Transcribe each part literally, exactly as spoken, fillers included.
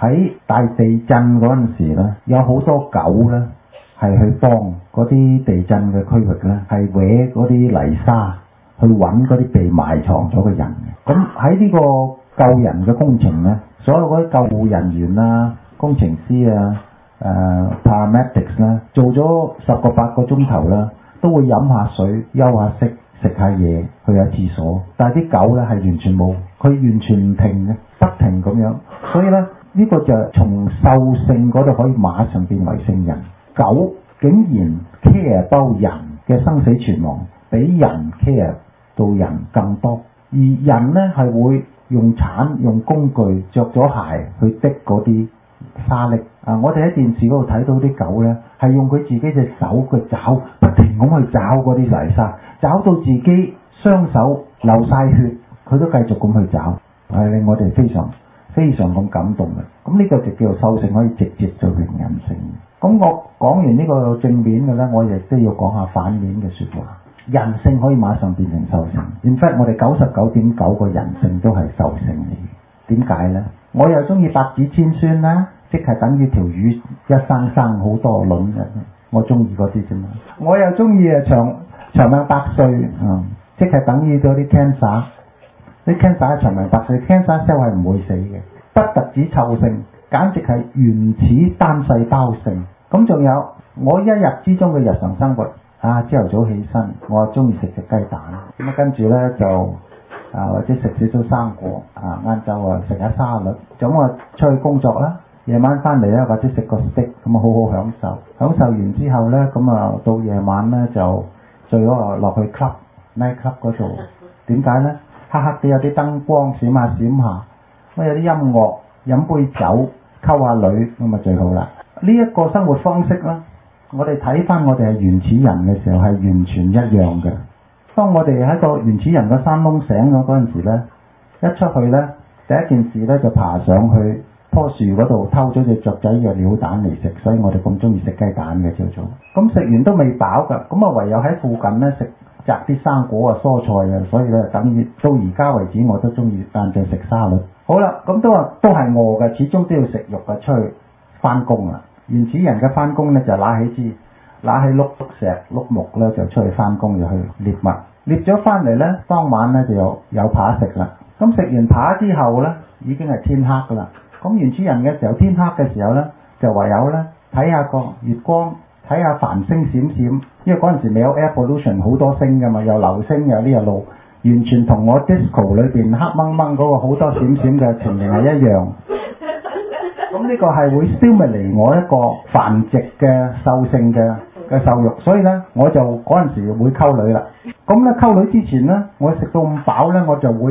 喺大地震嗰陣時咧，有好多狗咧係去幫嗰啲地震嘅區域咧，係搲嗰啲泥沙去揾嗰啲被埋藏咗嘅人嘅。咁喺呢個救人嘅工程咧，所有嗰啲救護人員啊、工程師啊、誒、呃、paramedics 啦，做咗十個八個鐘頭啦，都會飲下水、休下息、食下嘢、去下廁所。但係啲狗咧係完全冇，佢完全唔停嘅，不停咁樣。所以咧呢、呢個就係從獸性嗰度可以馬上變為聖人。狗竟然 care 到人嘅生死存亡，比人 care 到人更多。而人咧係會用鏟、用工具、着咗鞋去滴嗰啲沙礫啊！我哋喺電視嗰度睇到啲狗咧，係用佢自己隻手嘅爪，不停咁去找嗰啲泥沙，找到自己雙手流晒血，佢都繼續咁去找，係令我哋非常非常咁感動嘅。咁呢個就叫做獸性可以直接做成人性。咁我講完呢個正面嘅咧，我亦都要講下反面嘅説話。人性可以馬上變成獸性。In fact，我哋九十九點九個人性都係獸性嚟嘅。點解咧？我又中意百子千孫啦，即係等於條魚一生生好多卵嘅，我中意嗰啲啫嘛。我又中意啊長長命百歲，嗯，即係等於嗰啲 cancer，啲 cancer 係長命百歲 ，cancer cell 係唔會死嘅，不特止獸性，簡直係原始單細胞性。咁仲有我一日之中嘅日常生活。啊！朝頭早起身，我中意食隻雞蛋，咁啊跟住咧就啊或者食少少生果，啊晏晝啊食下沙律，咁我出去工作啦，夜晚翻嚟咧或者食個 steak，咁啊好好享受。享受完之後咧，咁啊到夜晚咧就最咗啊落去 club night club 嗰度。點解咧？黑黑地有啲燈光閃下閃下，咁有啲音樂，飲杯酒，溝下女，咁啊最好啦。呢一個生活方式咧。我哋睇翻我哋係原始人嘅時候係完全一樣嘅。當我哋喺個原始人嘅山窿醒咗嗰陣時咧，一出去咧，第一件事咧就爬上去棵樹嗰度偷咗隻雀仔嘅鳥蛋嚟食，所以我哋咁中意食雞蛋嘅朝早。咁食完都未飽㗎，咁啊唯有喺附近咧食摘啲生果啊蔬菜嘅，所以咧等於到而家為止我都中意晏晝食沙律。好啦，咁都話都係餓嘅，始終都要食肉嘅，出去翻工啦。原始人嘅翻工咧就拿起支拿起碌石碌木咧就出去翻工，就去獵物，獵咗翻嚟咧當晚咧就有有扒食啦。咁食完扒之後咧已經係天黑噶啦。咁原始人嘅時候天黑嘅時候咧就唯有咧睇下個月光，睇下繁星閃閃，因為嗰陣時未有 air pollution 好多星噶嘛，有流星有呢個路，完全同我 disco 裏邊黑掹掹嗰個好多閃閃嘅情形係一樣。咁呢個係會 stimulate我一個繁殖嘅獸性嘅嘅獸慾，所以咧我就嗰陣時會溝女啦。咁咧溝女之前咧，我食到咁飽咧，我就會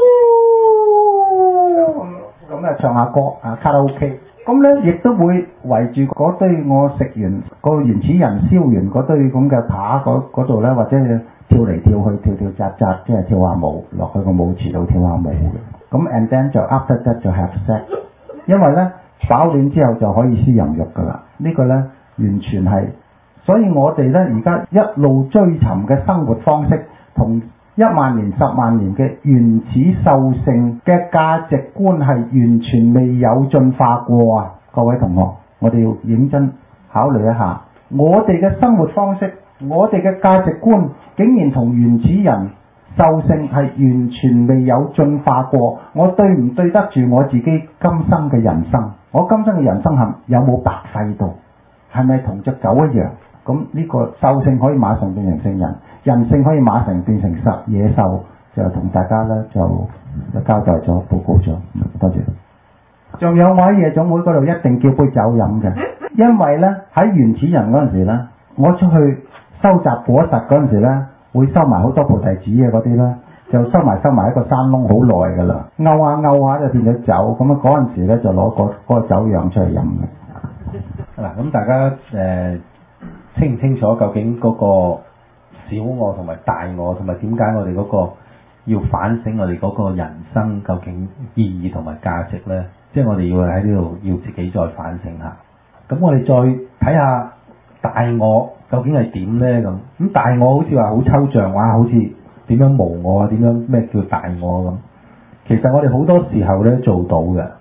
咁啊唱下歌啊卡拉 OK。咁咧亦都會圍住嗰堆我食完個原始人燒完嗰堆咁嘅扒嗰度咧，或者跳嚟跳去跳跳扎扎，即係跳下舞落去個舞池度跳下舞嘅。咁 and then 就 after that 就 have sex， 因為咧。飽暖之後就可以施淫欲噶啦，呢個呢完全係，所以我哋呢而家一路追尋嘅生活方式，同一萬年、十萬年嘅原始獸性嘅價值觀係完全未有進化過啊！各位同學，我哋要認真考慮一下，我哋嘅生活方式，我哋嘅價值觀，竟然同原始人獸性係完全未有進化過，我對唔對得住我自己今生嘅人生？我今生嘅人生係有冇白費到？係咪同隻狗一樣？咁呢個獸性可以馬上變成聖人，人性可以馬上變成實野獸，就同大家咧就就交代咗報告咗，多謝。仲有我喺夜總會嗰度一定叫杯酒飲嘅，因為咧喺原始人嗰陣時咧，我出去收集果實嗰陣時咧，會收埋好多菩提子啊嗰啲咧。就收埋收埋一個山窿好耐㗎啦，勾下勾下就變咗酒，咁啊嗰陣時咧就攞個嗰個酒樣出嚟飲嘅。嗱，咁大家誒、呃、清唔清楚究竟嗰個小我同埋大我，同埋點解我哋嗰個要反省我哋嗰個人生究竟意義同埋價值咧？即係我哋要喺呢度要自己再反省下。咁我哋再睇下大我究竟係點咧？咁咁大我好似話好抽象，哇，好似〜點樣無我啊？點樣咩叫大我咁？其實我哋好多時候咧做到嘅，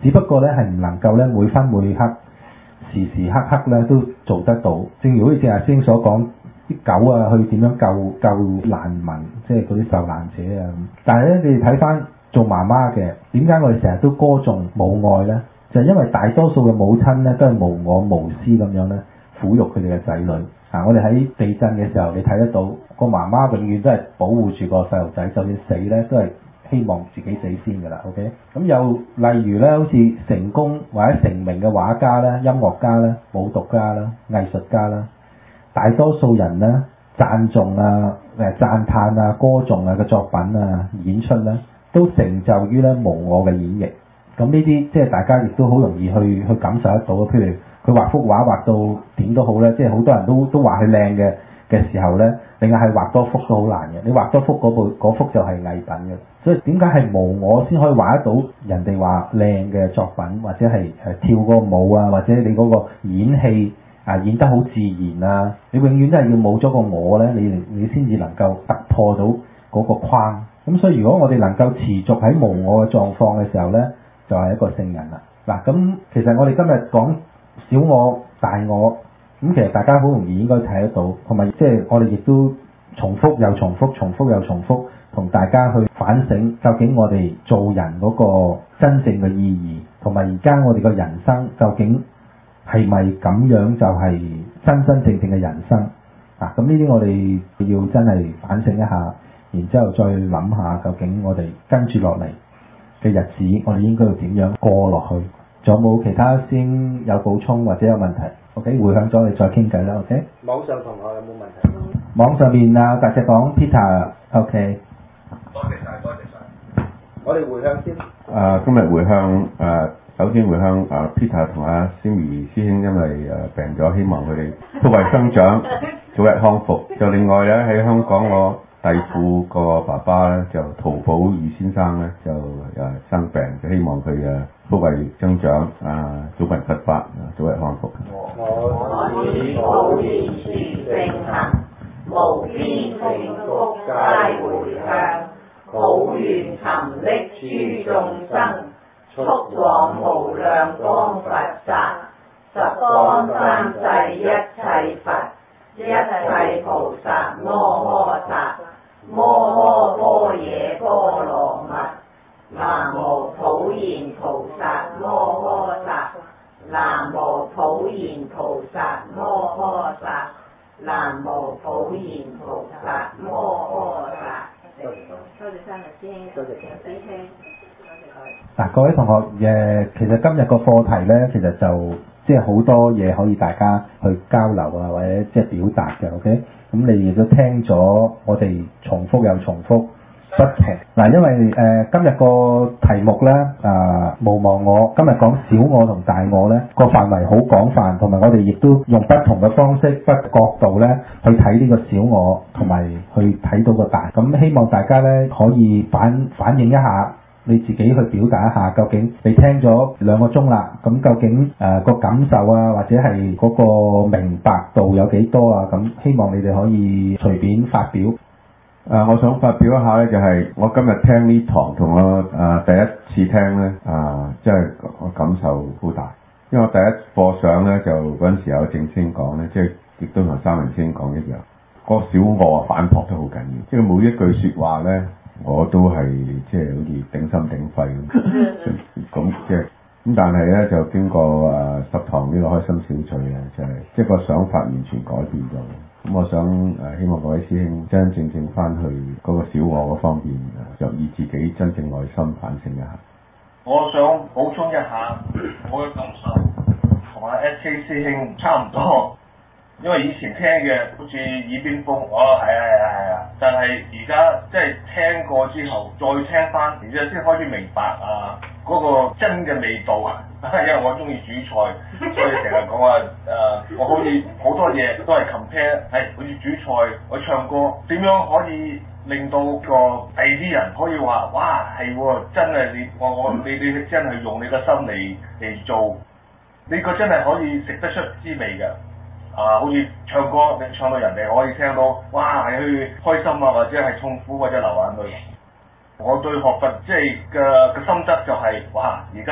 只不過咧係唔能夠咧每分每刻時時刻刻咧都做得到。正如好似正阿師兄所講，啲狗啊去點樣救救難民，即係嗰啲受難者啊。但係咧，你哋睇翻做媽媽嘅，點解我哋成日都歌頌母愛咧？就係因為大多數嘅母親咧都係無我無私咁樣咧撫育佢哋嘅仔女。啊，我哋喺地震嘅時候，你睇得到個媽媽永遠都係保護住個細路仔，就算死咧都係希望自己死先㗎啦。OK，咁又例如咧，好似成功或者成名嘅畫家咧、音樂家咧、舞蹈家啦、藝術家啦，大多數人咧讚頌啊、誒讚歎啊、歌頌啊嘅作品啊、演出咧，都成就於咧無我嘅演繹。咁呢啲即係大家亦都好容易去去感受得到。譬如佢畫幅畫畫到點都好咧，即係好多人都都話佢靚嘅嘅時候咧，另外係畫多幅都好難嘅。你畫多幅嗰部嗰幅就係藝品嘅。所以點解係無我先可以畫得到人哋話靚嘅作品，或者係誒跳個舞啊，或者你嗰個演戲啊演得好自然啊，你永遠都係要冇咗個我咧，你你先至能夠突破到嗰個框。咁所以如果我哋能夠持續喺無我嘅狀況嘅時候咧，就係一個聖人啦。嗱，咁其實我哋今日講小我、大我，咁其實大家好容易應該睇得到，同埋即係我哋亦都重複又重複、重複又重複，同大家去反省究竟我哋做人嗰個真正嘅意義，同埋而家我哋嘅人生究竟係咪咁樣就係真真正正嘅人生？啊，咁呢啲我哋要真係反省一下，然之後再諗下究竟我哋跟住落嚟嘅日子，我哋應該要點樣過落去？仲有冇其他先有補充或者有問題 ？OK， 回響咗你再傾偈啦。OK。 網上同學有冇問題？嗯、 網上面啊，大隻講 Peter。OK。 多謝晒，多謝晒。我哋回向先。 誒、呃，今日回向誒、呃，首先回向誒、呃、Peter 同阿 Simmy 師兄，因為誒、呃、病咗，希望佢哋福慧生長，早日康復。就另外咧喺香港我弟婦個爸爸咧就陶寶儀先生咧就誒、呃、生病，就希望佢誒福慧增長，啊早日佛法，早日康復。 我以普賢殊聖行，無邊聖福皆迴向，普願沉溺諸眾生，速往無量光佛剎，十方三世一切佛，一切菩薩摩訶薩，摩訶般若波羅蜜，南無普賢菩薩摩訶薩，南無普賢菩薩摩訶薩，南無普賢菩薩摩訶薩。多謝三位師兄，多謝師兄，多謝佢。 嗱，各位同學誒，其實今日個課題咧，其實就即係好多嘢可以大家去交流啊，或者即係表達嘅。OK，咁你亦都聽咗我哋重複又重複不停。嗱，因為誒、呃、今日個題目咧啊、呃、無忘我，今日講小我同大我咧個範圍好廣泛，同埋我哋亦都用不同嘅方式、不角度咧去睇呢個小我，同埋去睇到個大。咁希望大家咧可以反反映一下。你自己去表達一下，究竟你聽咗兩個鐘啦，咁究竟誒個、呃、感受啊，或者係嗰個明白度有幾多啊？咁希望你哋可以隨便發表。誒、 呃，我想發表一下咧，就係、是、我今日聽呢堂同我誒、呃、第一次聽咧，啊，即係我感受好大，因為我第一課上咧就嗰陣時有正先講咧，即係亦都同三文先講一樣，個小我啊反駁得好緊要，即係每一句説話咧。我都係即係好似頂心頂肺咁，咁即係咁，但係咧就經過誒、呃、十堂呢個開心小聚啊，就係即係個想法完全改變咗。咁我想誒、呃、希望各位師兄真真正正翻去嗰個小我嗰方面，就以自己真正內心反省一下。 我想補充一下我嘅感受，同阿 S K 師兄差唔多。因為以前聽嘅好似耳邊風，哦係啊係啊係啊，但係而家即係聽過之後，再聽翻，然之後先開始明白啊嗰、那個真嘅味道。因為我中意煮菜，所以成日講話誒，我好似好多嘢都係 compare，係好似煮菜，我唱歌，點樣可以令到個第啲人可以話，哇係喎，真係你我我你你真係用你個心嚟嚟做，呢、這個真係可以食得出滋味嘅。啊，好似唱歌，你唱到人哋可以聽到，哇，係去開心啊，或者係痛苦或者流眼淚。我對學佛即係嘅嘅心得就係、是，哇，而家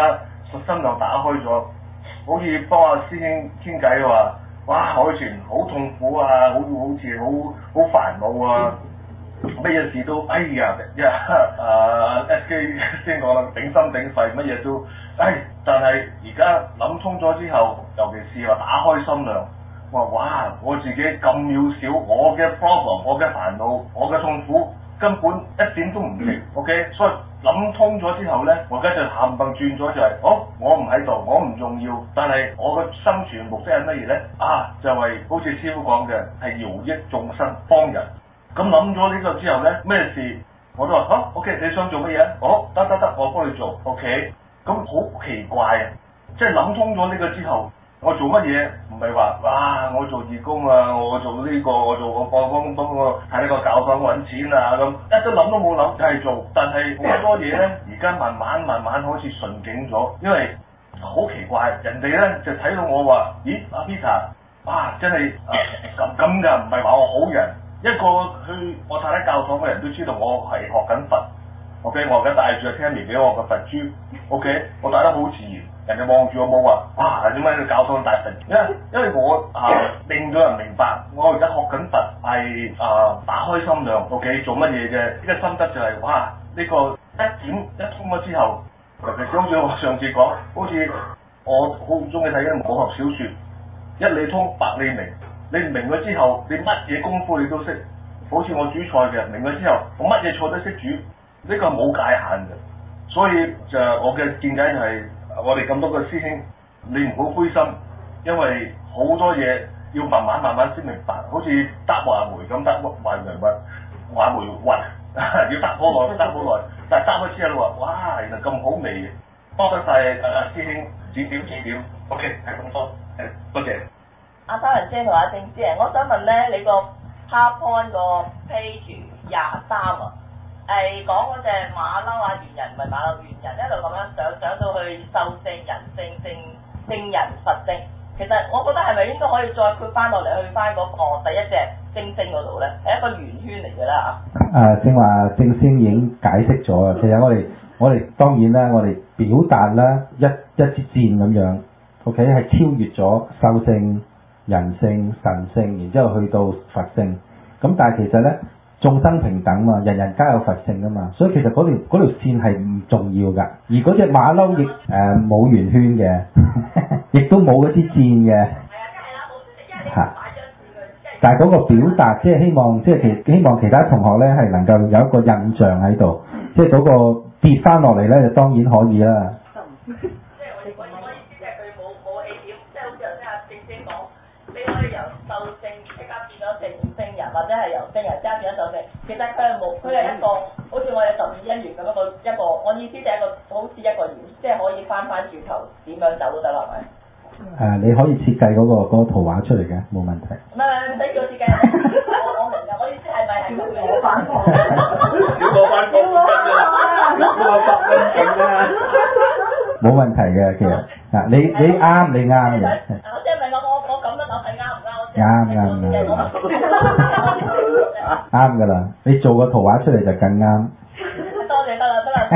個心量打開咗，好似幫阿師兄傾偈話，哇！我以前好痛苦啊，好好似好好煩惱啊，乜嘢事都哎呀一啊 S K 先講啦，頂心頂肺，乜嘢都哎，但係而家諗通咗之後，尤其是話打開心量，我話哇！我自己咁渺小，我嘅 problem，我嘅煩惱，我嘅痛苦根本一點都唔值 ，OK， 所以。諗通咗之後呢，我而家就冚唪轉咗就係、是，哦，我唔喺度，我唔重要，但係我嘅生存目的係乜嘢呢？啊，就係、是、好似師傅講嘅，係饒益眾生，幫人。咁諗咗呢個之後呢，咩事我都話，好、啊、，OK， 你想做乜嘢？好，得得得，我幫你做 ，OK。咁好奇怪啊，即係諗通咗呢個之後。我做乜嘢？唔係話哇！我做義工啊，我做呢、這個，我做我幫幫幫我喺呢個教堂揾錢啊咁，一都諗都冇諗，就係做。但係好多嘢咧，而家慢慢慢慢開始順境咗，因為好奇怪，人哋咧就睇到我話，咦，阿 Peter，哇，真係咁咁㗎，唔係話我好人。一個去我太太教堂嘅人都知道我係學緊佛 ，OK， 我而家帶住阿 Tammy 俾我個佛珠 ，OK， 我帶得好自然。人哋望住我冇話，哇！點解你教堂大神？因為因為我啊令到人明白，我而家學緊佛係啊打開心量 ，OK， 做乜嘢嘅？呢、這個心得就係、是、哇！呢、這個一點一通咗之後，尤其是好似我上次講，好似我好中意睇啲武學小説，一理通百理明。你明咗之後，你乜嘢功夫你都識。好似我煮菜嘅，明咗之後，我乜嘢菜都識煮，呢、這個冇界限嘅。所以就我嘅見解就係、是。我哋咁多個師兄，你唔好灰心，因為好多嘢要慢慢慢慢先明白，好似搭話梅咁，搭話梅核，話梅核，要搭好耐，搭好耐，但係搭咗之後話，哇，原來咁好味嘅，多得晒誒師兄指點指點 ，OK，係咁多，係多謝。 阿三文姐同阿正姐，我想問咧，你個 PowerPoint 個 page 廿三啊？係講嗰隻馬騮啊，猿人唔係馬騮，猿人一路咁樣上上到去獸性、人性、聖聖人、佛性。其實我覺得係咪應該可以再撥翻落嚟去翻嗰個第一隻星星嗰度咧？係一個圓圈嚟㗎啦嚇。 誒，正話正先已經解釋咗啊。其實我哋我哋當然啦，我哋表達啦一一支箭咁樣 ，OK 係超越咗獸性、人性、神性，然之後去到佛性。咁但係其實咧。眾生平等嘛，人人皆有佛性啊嘛，所以其實嗰條嗰條線係唔重要㗎。而嗰隻馬騮亦誒冇圓圈嘅，亦都冇嗰支箭嘅。係啊，即係啦，冇即係擺張線。但係嗰個表達，即係希望，即係其希望其他同學咧係能夠有一個印象喺度，即係嗰個跌翻落嚟咧，就當然可以啦。 即係我我我意思即係佢冇冇起點，即係好似頭先阿正正講，你可以由獸性即刻變咗成聖人，或者係由聖人加變咗獸性。其實佢係冇，佢係一個好似我哋十二因緣咁一個一個，我意思就係一個好似一個圓，即係可以翻翻轉頭點樣走都得啦，係咪？誒、 啊，你可以設計嗰、嗰個嗰個圖畫出嚟嘅，冇問題。 唔係唔係，唔使叫我設計，我我明㗎，我意思係咪係咁嘅？我反抗， 要我反抗真啊！要我反抗勁啊！ 冇問題嘅，其實嗱，你你啱，你啱嘅。 我即係問我我我咁樣諗係啱唔啱？ 啱啱啱。啱㗎啦，你做個圖畫出嚟就更啱。 多謝得啦，得啦。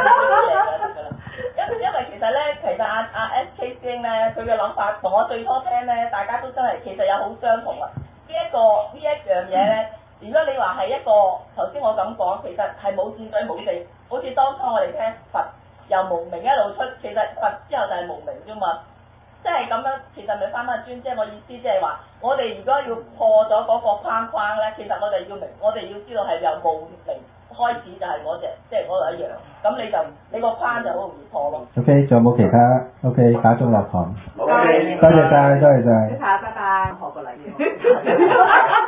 因因為其實咧，其實阿阿 S K 師兄咧，佢嘅諗法同我最初聽咧，大家都真係其實有好相同啊。呢一個呢一樣嘢咧，如果你話係一個頭先我咁講，其實係冇戰隊冇地，好似當初我哋聽佛由無明一路出，其實佛之後就係無明啫嘛。即係咁樣，其實咪翻返轉，即係我意思，即係話，我哋如果要破咗嗰個框框咧，其實我哋要明，我哋要知道係由無明開始就係嗰隻，即係嗰度一樣。咁你就你個框就好容易破咯。 OK，仲有冇其他 ？OK， 打鐘落堂。 OK， 多謝晒，多謝晒。 拜拜。學個禮